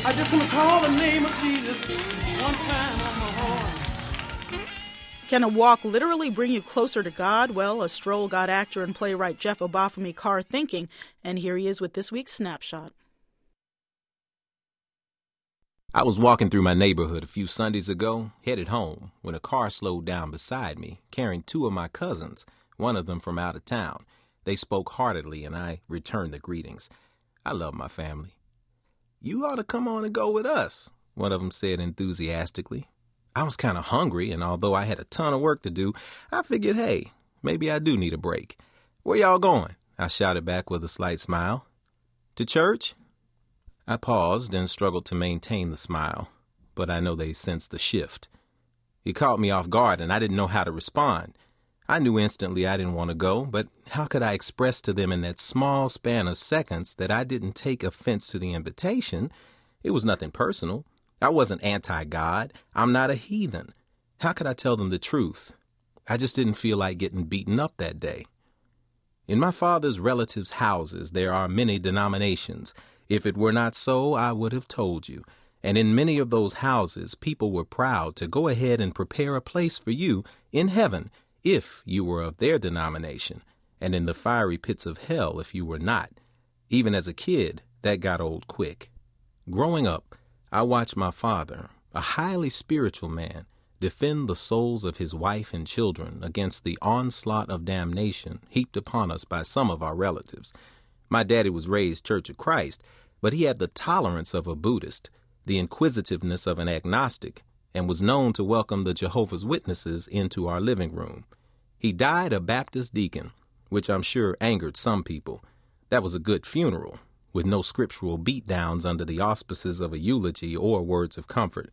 I just want to call the name of Jesus one time on my horn. Can a walk literally bring you closer to God? Well, a stroll got actor and playwright Jeff Obafemi Carr thinking, and here he is with this week's Snapshot. I was walking through my neighborhood a few Sundays ago, headed home, when a car slowed down beside me, carrying two of my cousins, one of them from out of town. They spoke heartily, and I returned the greetings. I love my family. "You ought to come on and go with us," one of them said enthusiastically. I was kind of hungry, and although I had a ton of work to do, I figured, hey, maybe I do need a break. "Where y'all going?" I shouted back with a slight smile. "To church?" I paused and struggled to maintain the smile, but I know they sensed the shift. It caught me off guard, and I didn't know how to respond. I knew instantly I didn't want to go, but how could I express to them in that small span of seconds that I didn't take offense to the invitation? It was nothing personal. I wasn't anti-God. I'm not a heathen. How could I tell them the truth? I just didn't feel like getting beaten up that day. In my father's relatives' houses, there are many denominations. If it were not so, I would have told you. And in many of those houses, people were proud to go ahead and prepare a place for you in heaven if you were of their denomination, and in the fiery pits of hell if you were not. Even as a kid, that got old quick. Growing up, I watched my father, a highly spiritual man, defend the souls of his wife and children against the onslaught of damnation heaped upon us by some of our relatives. My daddy was raised Church of Christ, but he had the tolerance of a Buddhist, the inquisitiveness of an agnostic, and was known to welcome the Jehovah's Witnesses into our living room. He died a Baptist deacon, which I'm sure angered some people. That was a good funeral, with no scriptural beatdowns under the auspices of a eulogy or words of comfort.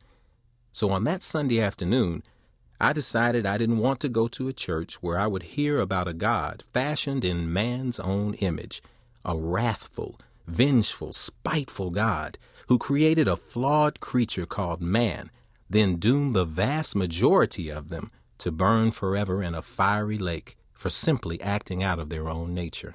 So on that Sunday afternoon, I decided I didn't want to go to a church where I would hear about a God fashioned in man's own image, a wrathful, vengeful, spiteful God who created a flawed creature called man, then doomed the vast majority of them to burn forever in a fiery lake for simply acting out of their own nature.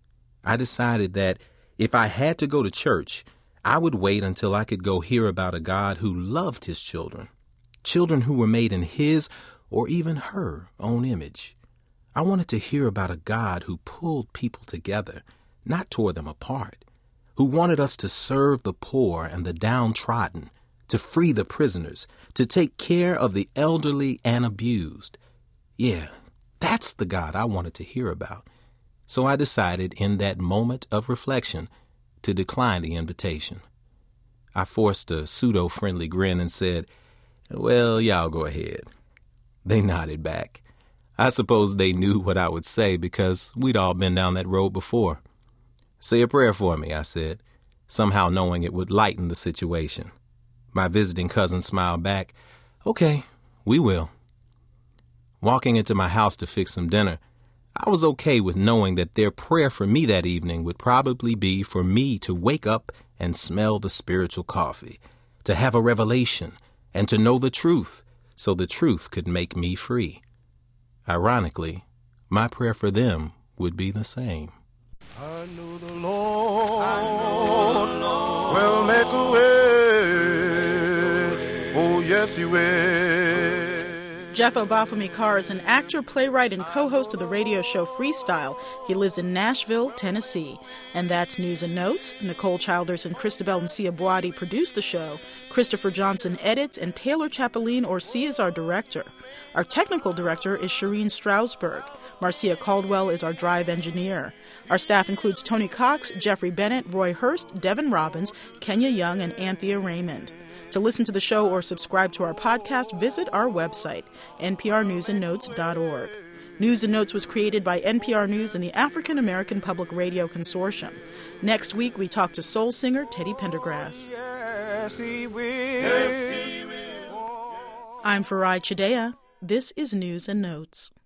I decided that if I had to go to church, I would wait until I could go hear about a God who loved his children, children who were made in his or even her own image. I wanted to hear about a God who pulled people together, not tore them apart, who wanted us to serve the poor and the downtrodden, to free the prisoners, to take care of the elderly and abused. Yeah, that's the God I wanted to hear about. So I decided in that moment of reflection to decline the invitation. I forced a pseudo-friendly grin and said, "Well, y'all go ahead." They nodded back. I suppose they knew what I would say because we'd all been down that road before. "Say a prayer for me," I said, somehow knowing it would lighten the situation. My visiting cousin smiled back. "Okay, we will." Walking into my house to fix some dinner, I was okay with knowing that their prayer for me that evening would probably be for me to wake up and smell the spiritual coffee, to have a revelation, and to know the truth, so the truth could make me free. Ironically, my prayer for them would be the same. I know the Lord, will make a way. Oh, yes, he will. Jeff Obafemi Carr is an actor, playwright, and co-host of the radio show Freestyle. He lives in Nashville, Tennessee. And that's News and Notes. Nicole Childers and Christabel and Sia Boadi produce the show. Christopher Johnson edits, and Taylor Chapeline Orsi is our director. Our technical director is Shireen Strausberg. Marcia Caldwell is our drive engineer. Our staff includes Tony Cox, Jeffrey Bennett, Roy Hurst, Devin Robbins, Kenya Young, and Anthea Raymond. To listen to the show or subscribe to our podcast, visit our website, nprnewsandnotes.org. News and Notes was created by NPR News and the African American Public Radio Consortium. Next week, we talk to soul singer Teddy Pendergrass. Yes, he will. Yes, he will. I'm Farai Chideya. This is News and Notes.